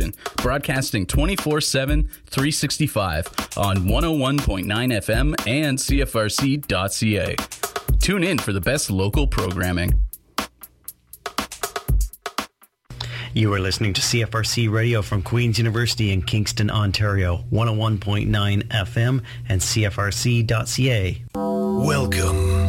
station, broadcasting 24/7, 365 on 101.9 FM and CFRC.ca. Tune in for the best local programming. You are listening to CFRC Radio from Queen's University in Kingston, Ontario, 101.9 FM and CFRC.ca. Welcome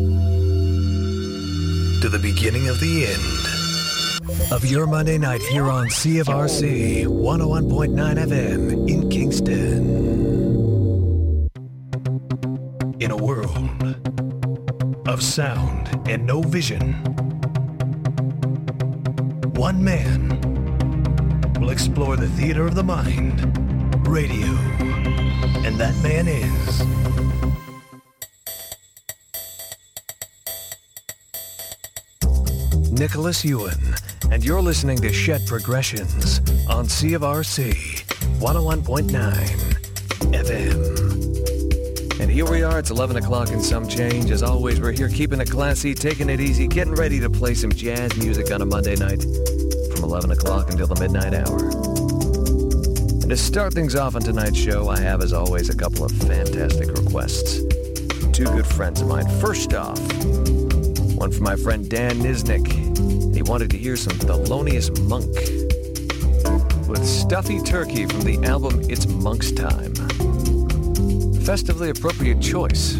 to the beginning of the end of your Monday night here on CFRC 101.9 FM in Kingston. In a world of sound and no vision, one man will explore the theater of the mind, radio, and that man is Nicholas Ewan, and you're listening to Shed Progressions on CFRC 101.9 FM. And here we are, it's 11 o'clock and some change. As always, we're here keeping it classy, taking it easy, getting ready to play some jazz music on a Monday night from 11 o'clock until the midnight hour. And to start things off on tonight's show, I have, as always, a couple of fantastic requests. Two good friends of mine. First off, one from my friend Dan Nisnik. He wanted to hear some Thelonious Monk with Stuffy Turkey from the album It's Monk's Time. Festively appropriate choice.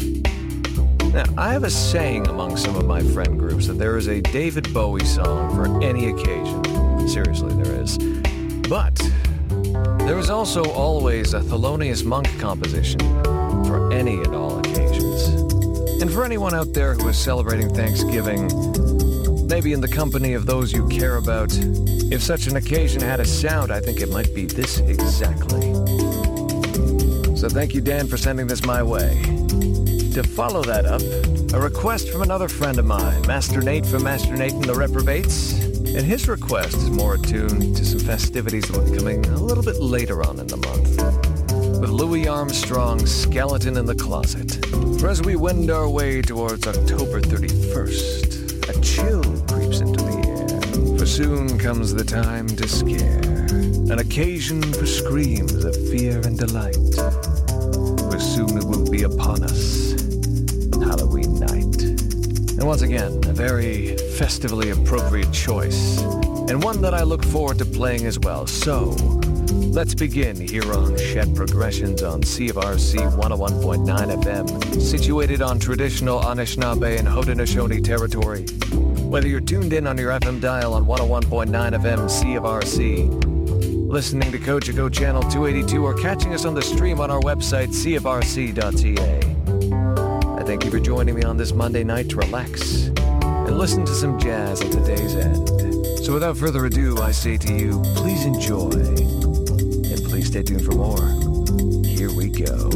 Now, I have a saying among some of my friend groups that there is a David Bowie song for any occasion. Seriously, there is. But there is also always a Thelonious Monk composition for any and all occasions. And for anyone out there who is celebrating Thanksgiving, maybe in the company of those you care about, if such an occasion had a sound, I think it might be this exactly. So thank you, Dan, for sending this my way. To follow that up, a request from another friend of mine, Master Nate from Master Nate and the Reprobates. And his request is more attuned to some festivities that will be coming a little bit later on in the month, with Louis Armstrong's Skeleton in the Closet. For as we wend our way towards October 31st, a chill creeps into the air, for soon comes the time to scare, an occasion for screams of fear and delight, for soon it will be upon us, Halloween night. And once again, a very festively appropriate choice, and one that I look forward to playing as well. So, let's begin here on Shed Progressions on CFRC 101.9 FM, situated on traditional Anishinaabe and Haudenosaunee territory. Whether you're tuned in on your FM dial on 101.9 FM CFRC, listening to Cogeco Channel 282, or catching us on the stream on our website, CFRC.ca. I thank you for joining me on this Monday night to relax and listen to some jazz at the day's end. So without further ado, I say to you, please enjoy. Please stay tuned for more. Here we go.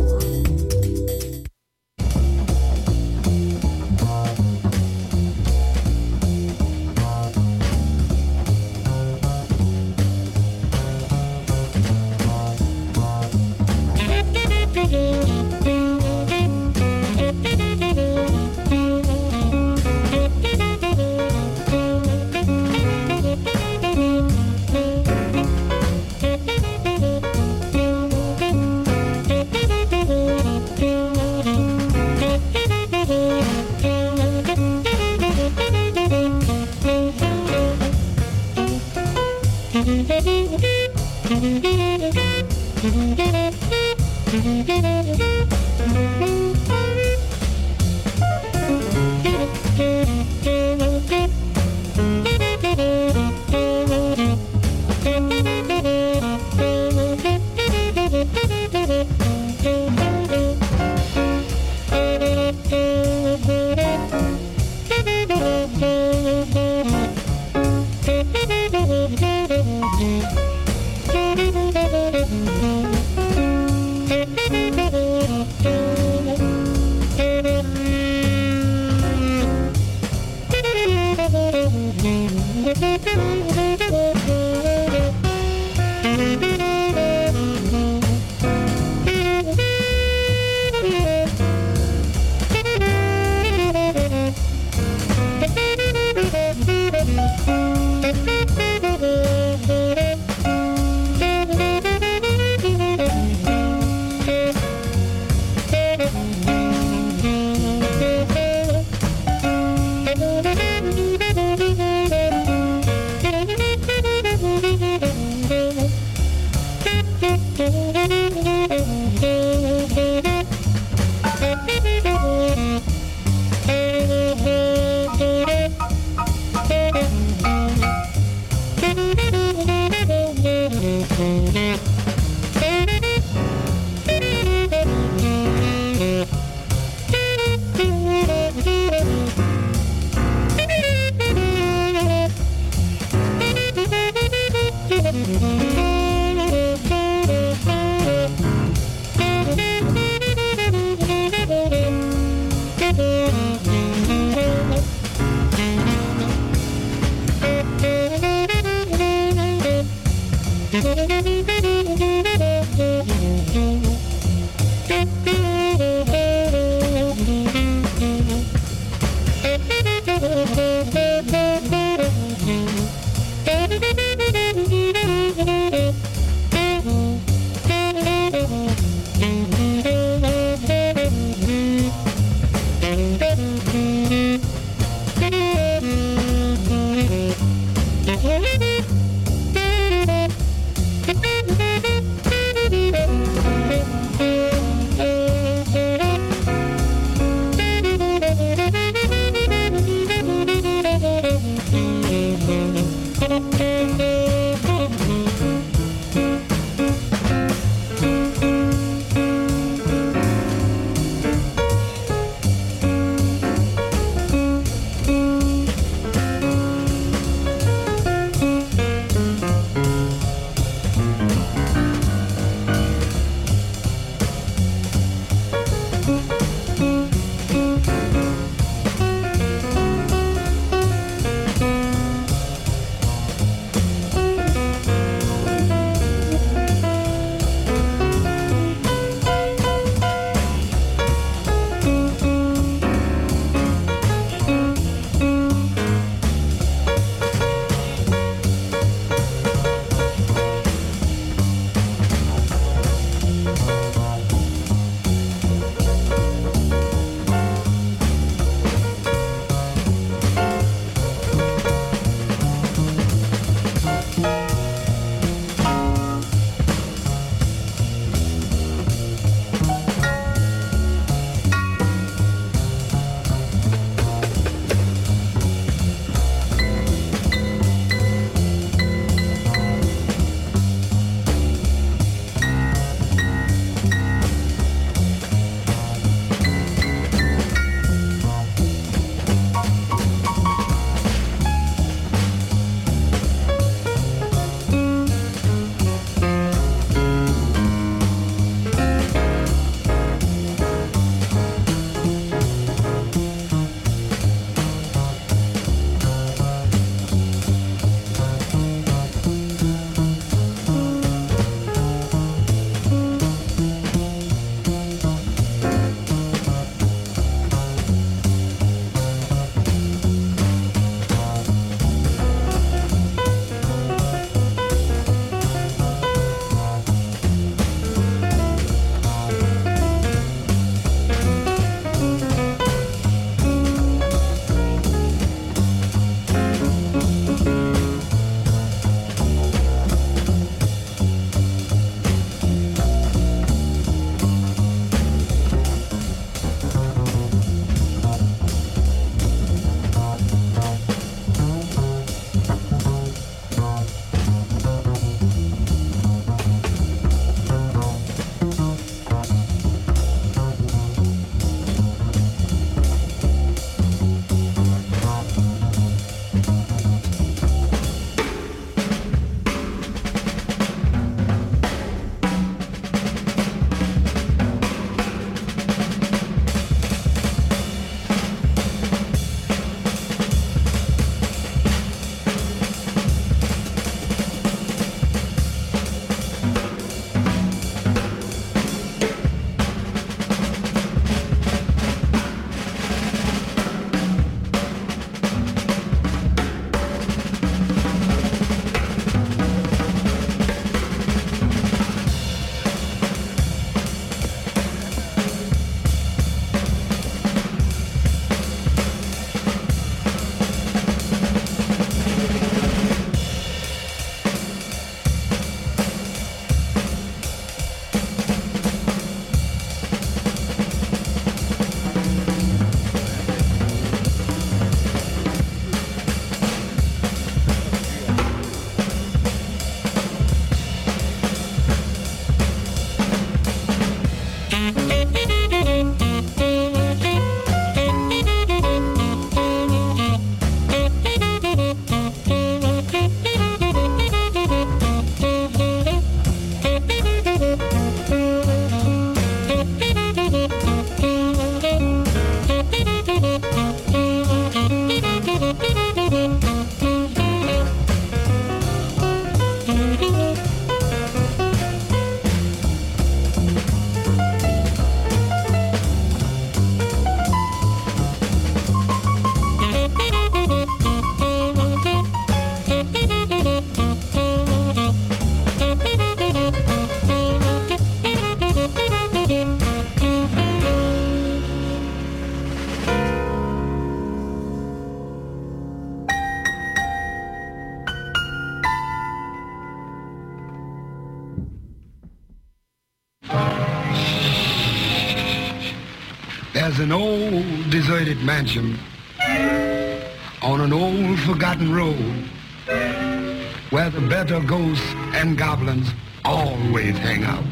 There's an old deserted mansion on an old forgotten road where the better ghosts and goblins always hang out.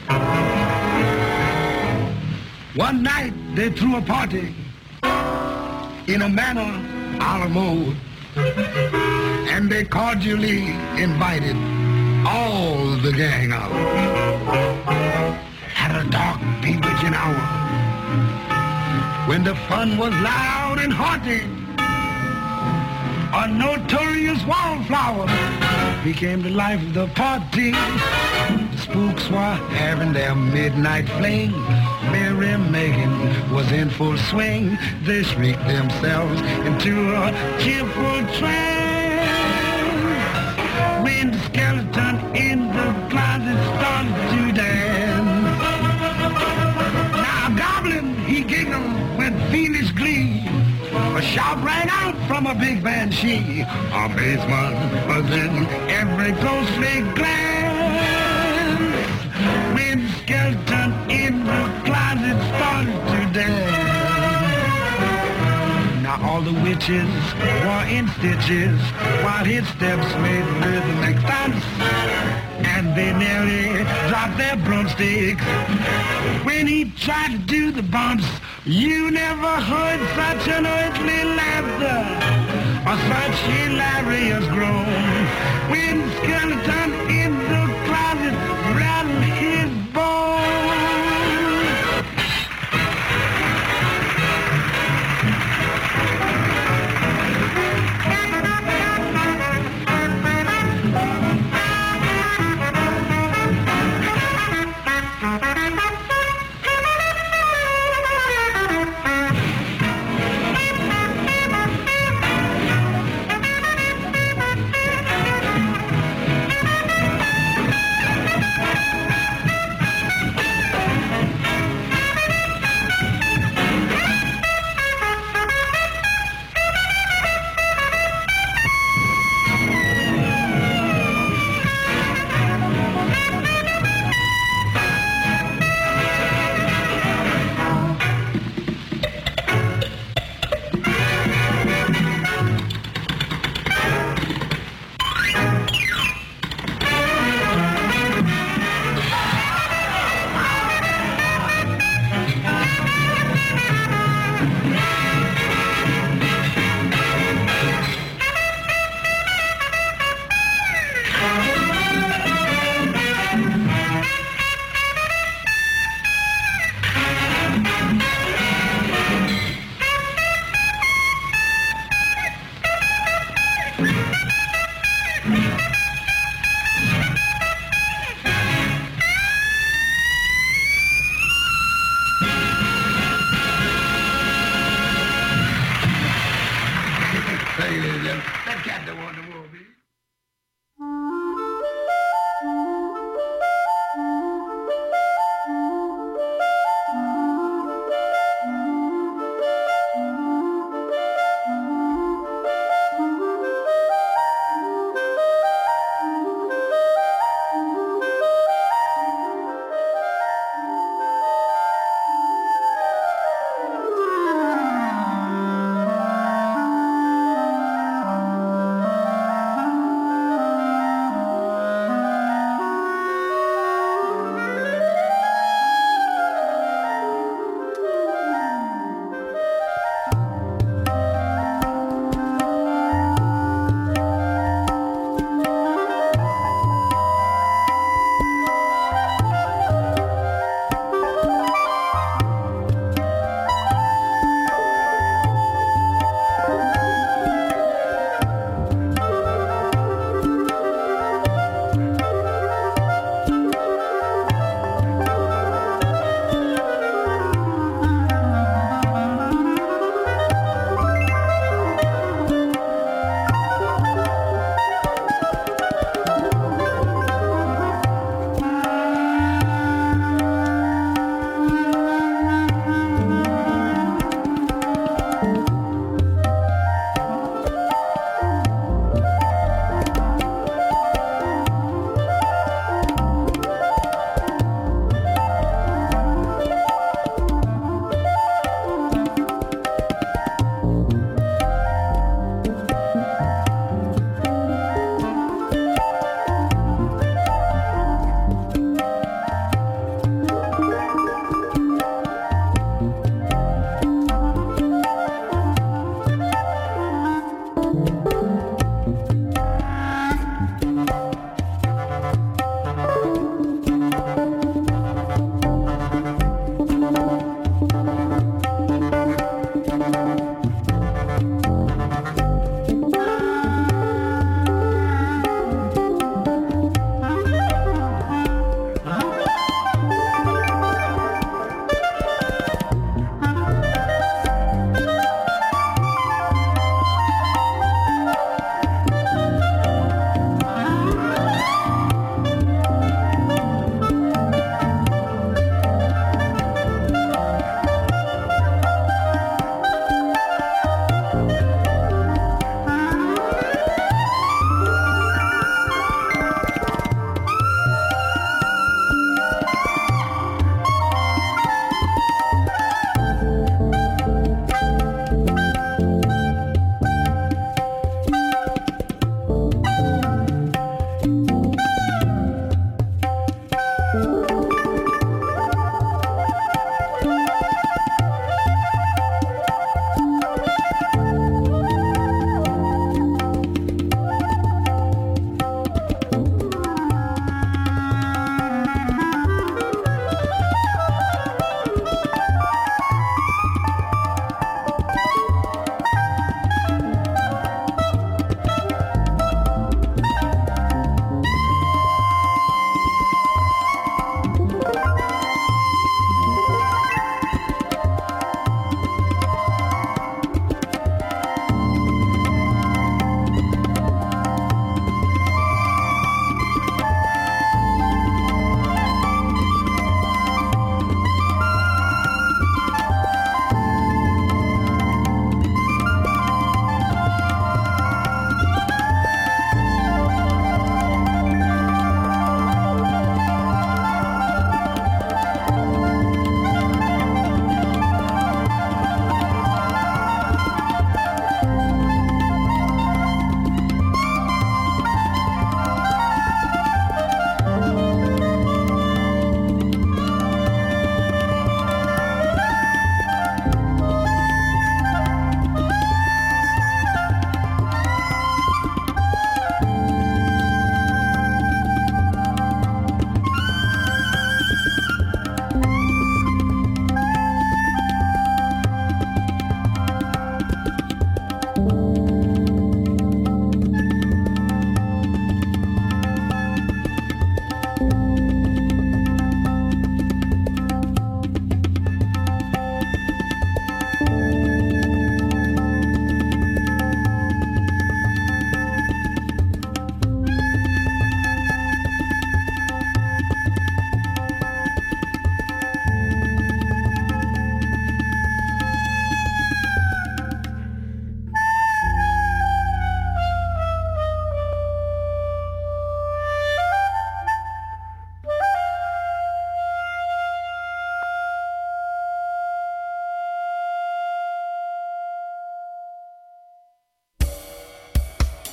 One night they threw a party in a manner a la mode, and they cordially invited all the gang out. At a dark, bewitching hour, when the fun was loud and hearty, a notorious wallflower became the life of the party. The spooks were having their midnight fling. Merry Megan was in full swing. They shrieked themselves into a cheerful trance when the skeleton in the closet started to dance. Now a goblin, he giggled with fiendish glee. A shout rang out from a big banshee. Amazement was in every ghostly glance when the skeleton in the closet started to dance. Now all the witches were in stitches while his steps made rhythmic dance, and they nearly dropped their broomsticks when he tried to do the bumps. You never heard such an earthly laughter or such hilarious groan when the skeleton in the closet rattled his bones.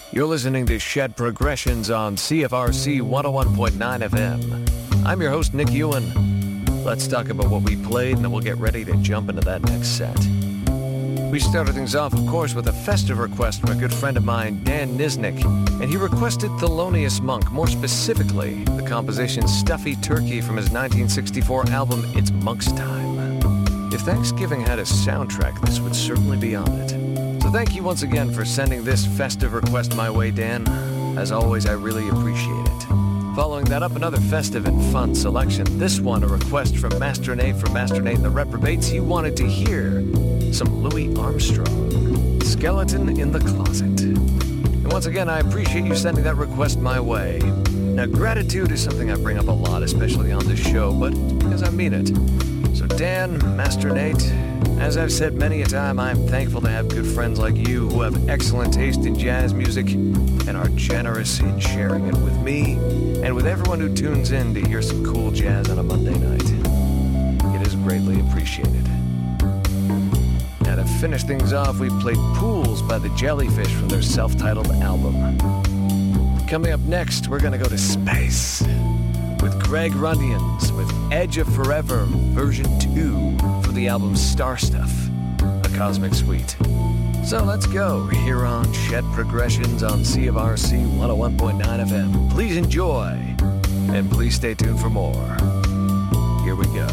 You're listening to Shed Progressions on CFRC 101.9 FM. I'm your host, Nick Ewan. Let's talk about what we played, and then we'll get ready to jump into that next set. We started things off, of course, with a festive request from a good friend of mine, Dan Niznik, and he requested Thelonious Monk, more specifically, the composition Stuffy Turkey from his 1964 album, It's Monk's Time. If Thanksgiving had a soundtrack, this would certainly be on it. So thank you once again for sending this festive request my way, Dan. As always, I really appreciate it. Following that up, another festive and fun selection. This one, a request from Master Nate from Master Nate and the Reprobates. He wanted to hear some Louis Armstrong, Skeleton in the Closet. And once again, I appreciate you sending that request my way. Now, gratitude is something I bring up a lot, especially on this show, but because I mean it. So Dan, Master Nate, as I've said many a time, I'm thankful to have good friends like you who have excellent taste in jazz music and are generous in sharing it with me and with everyone who tunes in to hear some cool jazz on a Monday night. It is greatly appreciated. Now to finish things off, we played Pools by the Jellyfish from their self-titled album. Coming up next, we're going to go to space with Greg Rundians with Edge of Forever version 2 for the album Star Stuff, a cosmic suite. So let's go here on Shed Progressions on CFRC 101.9 FM. Please enjoy, and please stay tuned for more. Here we go.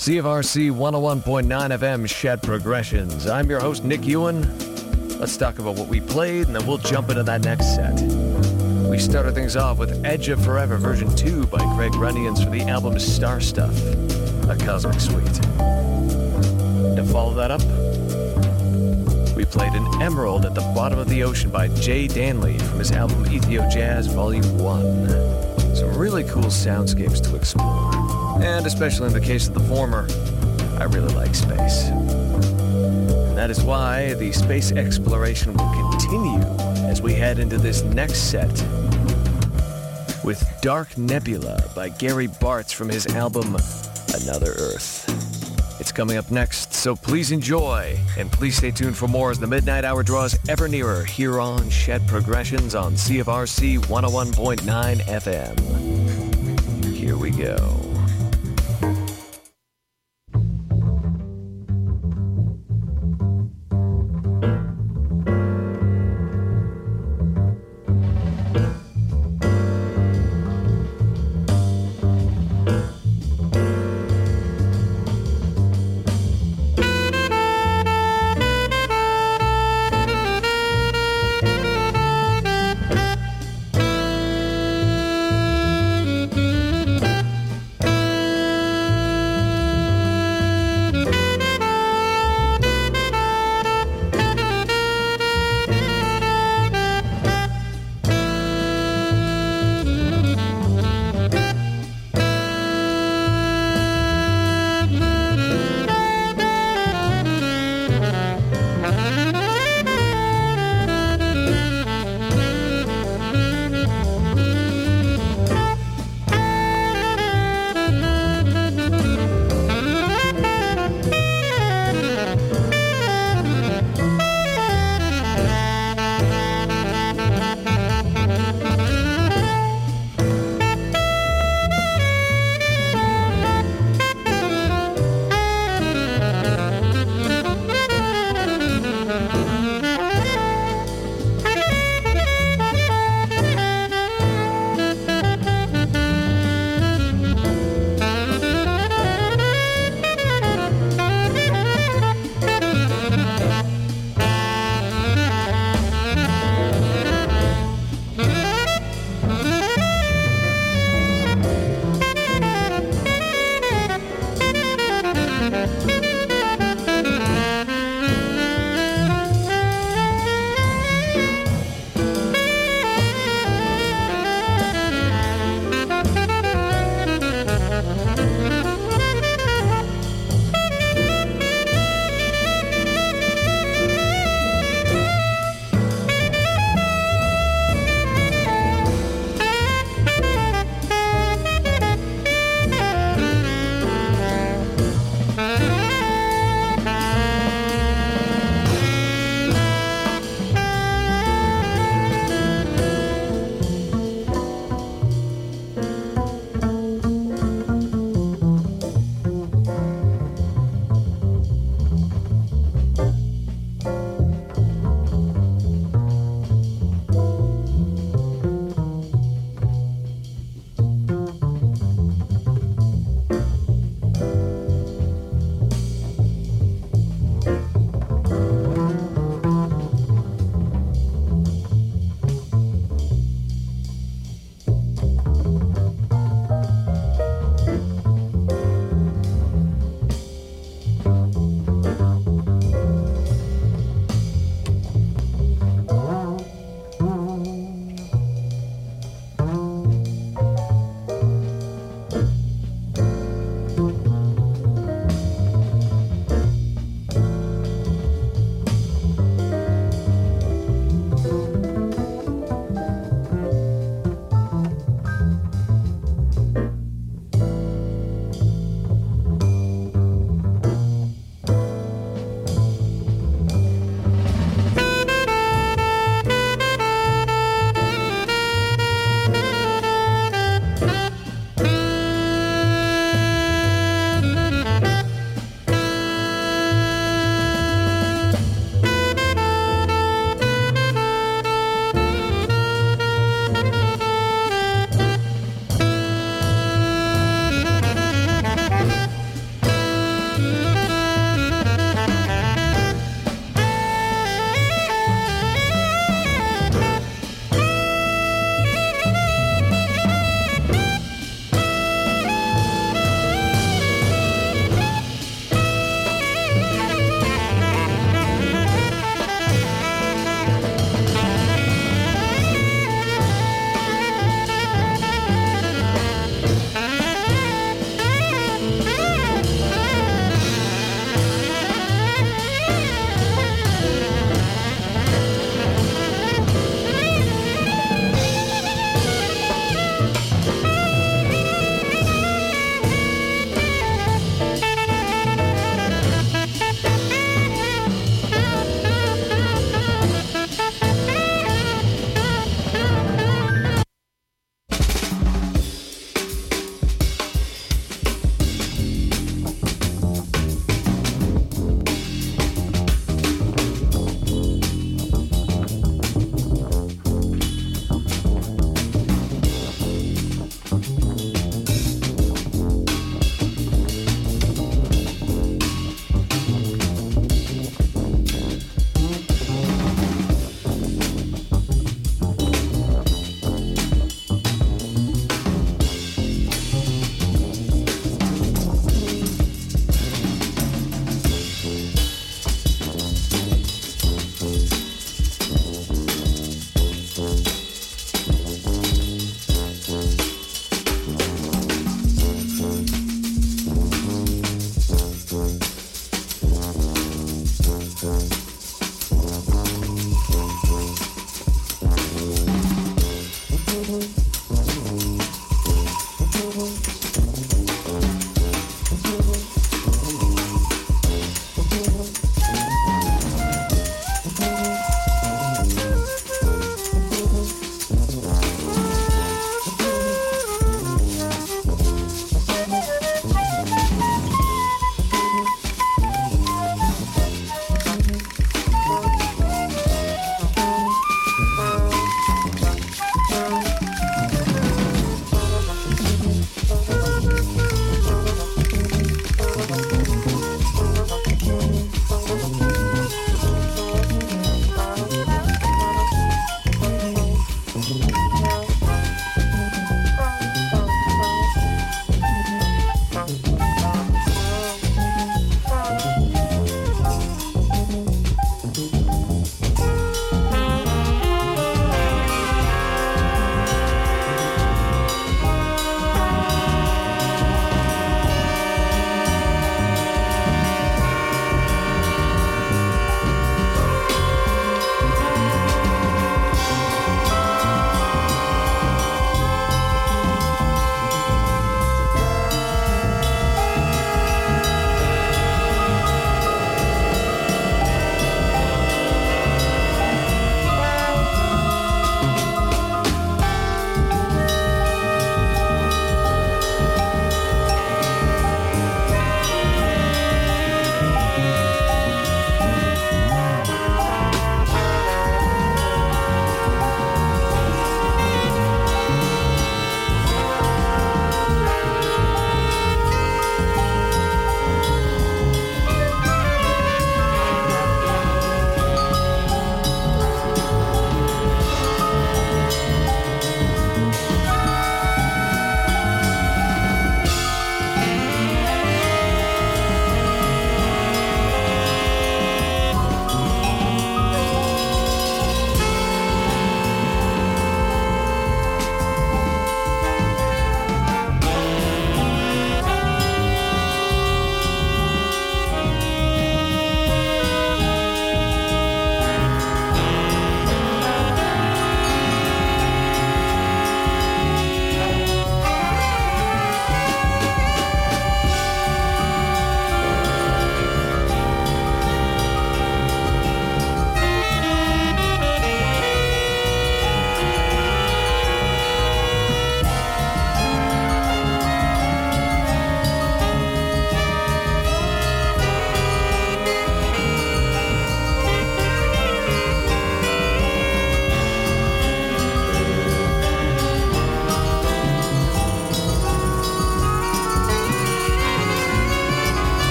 CFRC 101.9 FM Shed Progressions. I'm your host, Nick Ewan. Let's talk about what we played, and then we'll jump into that next set. We started things off with Edge of Forever version 2 by Craig Runions for the album Star Stuff, a Cosmic Suite. To follow that up, we played an Emerald at the Bottom of the Ocean by Jay Danley from his album Ethio Jazz Volume 1. Some really cool soundscapes to explore. And especially in the case of the former, I really like space. And that is why the space exploration will continue as we head into this next set with Dark Nebula by Gary Bartz from his album Another Earth. It's coming up next, so please enjoy, and please stay tuned for more as the midnight hour draws ever nearer here on Shed Progressions on CFRC 101.9 FM. Here we go.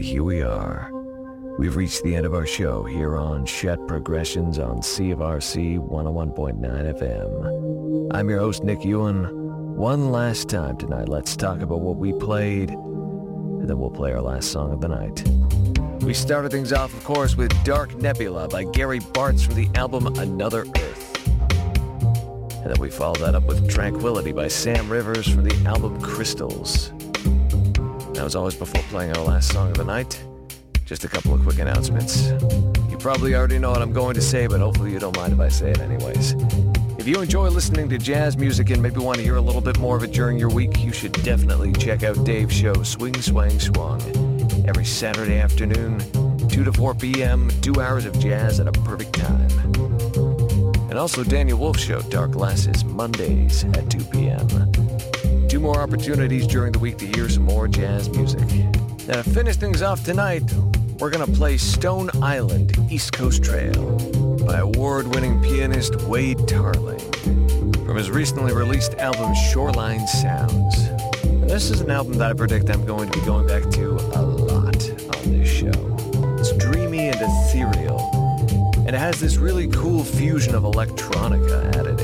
here we are. We've reached the end of our show here on Chet Progressions on CFRC 101.9 FM. I'm your host, Nick Ewan. One last time tonight, let's talk about what we played, and then we'll play our last song of the night. We started things off, of course, with Dark Nebula by Gary Bartz from the album Another Earth. And then we followed that up with Tranquility by Sam Rivers from the album Crystals. Now, as always, before playing our last song of the night, just a couple of quick announcements. You probably already know what I'm going to say, but hopefully you don't mind if I say it anyways. If you enjoy listening to jazz music and maybe want to hear a little bit more of it during your week, you should definitely check out Dave's show, Swing, Swang, Swung. Every Saturday afternoon, 2 to 4 p.m., 2 hours of jazz at a perfect time. And also Daniel Wolf's show, Dark Glasses, Mondays at 2 p.m. 2 more opportunities during the week to hear some more jazz music. Now, to finish things off tonight, we're going to play Stone Island, East Coast Trail by award-winning pianist Wade Tarling from his recently released album Shoreline Sounds. And this is an album that I predict I'm going to be going back to a lot on this show. It's dreamy and ethereal, and it has this really cool fusion of electronica added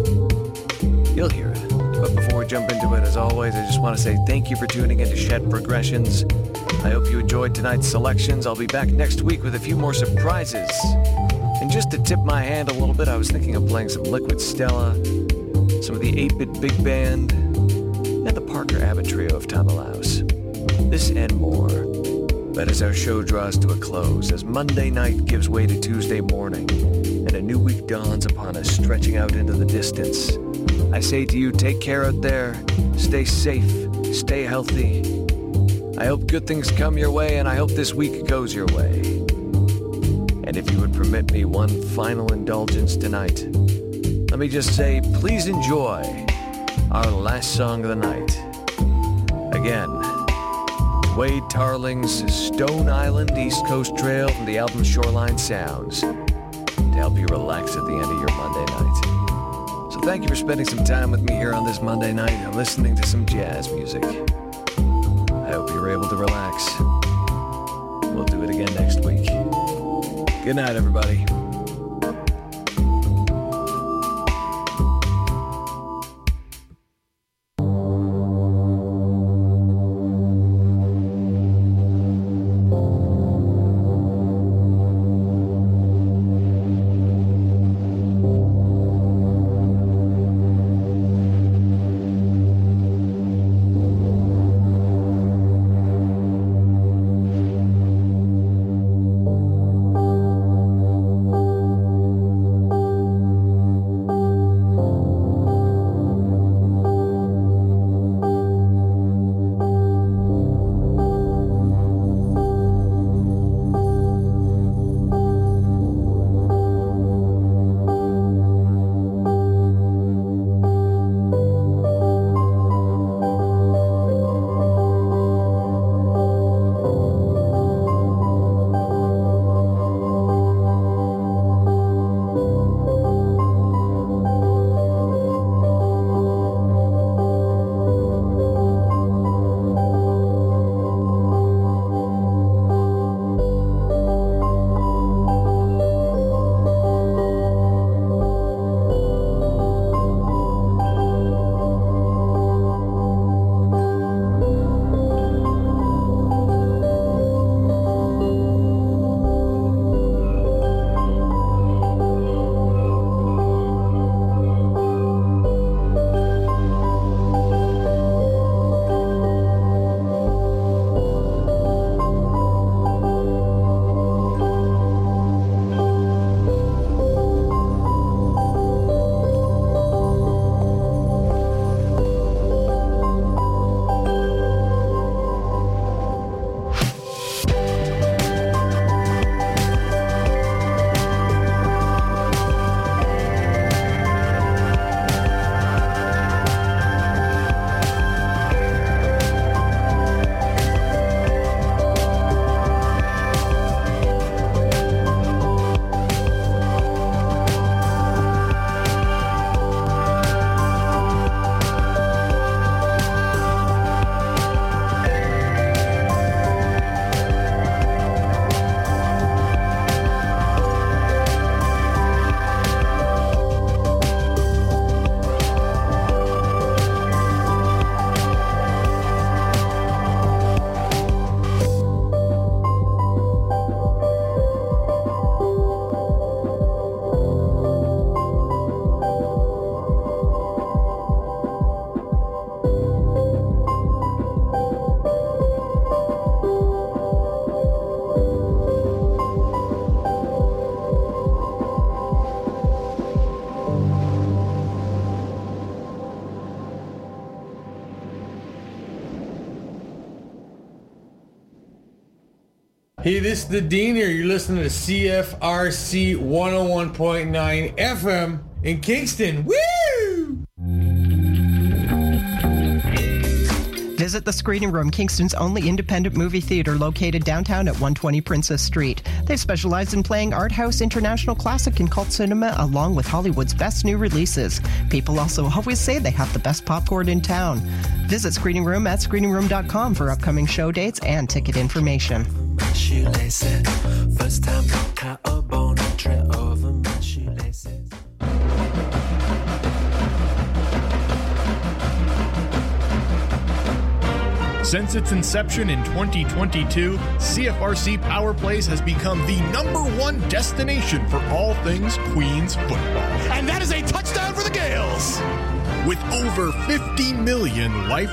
in. You'll hear it. But before we jump into it, as always, I just want to say thank you for tuning into Chet Progressions. I hope you enjoyed tonight's selections. I'll be back next week with a few more surprises. And just to tip my hand a little bit, I was thinking of playing some Liquid Stella, some of the 8-Bit Big Band, and the Parker Abbott Trio if time allows. This and more. But as our show draws to a close, as Monday night gives way to Tuesday morning, and a new week dawns upon us stretching out into the distance, I say to you, take care out there, stay safe, stay healthy. I hope good things come your way, and I hope this week goes your way. And if you would permit me one final indulgence tonight, let me just say, please enjoy our last song of the night. Again, Wade Tarling's Stone Island, East Coast Trail from the album Shoreline Sounds, to help you relax at the end of your Monday night. So thank you for spending some time with me here on this Monday night and listening to some jazz music. I hope you were able to relax. We'll do it again next week. Good night, everybody. Hey, this is the Dean here. You're listening to CFRC 101.9 FM in Kingston. Woo! Visit the Screening Room, Kingston's only independent movie theater located downtown at 120 Princess Street. They specialize in playing art house, international classic, and cult cinema, along with Hollywood's best new releases. People also always say they have the best popcorn in town. Visit Screening Room at screeningroom.com for upcoming show dates and ticket information. First time over my shoelaces. Since its inception in 2022, CFRC Power Plays has become the #1 destination for all things Queens football. And that is a touchdown for the Gales! With over 50 million life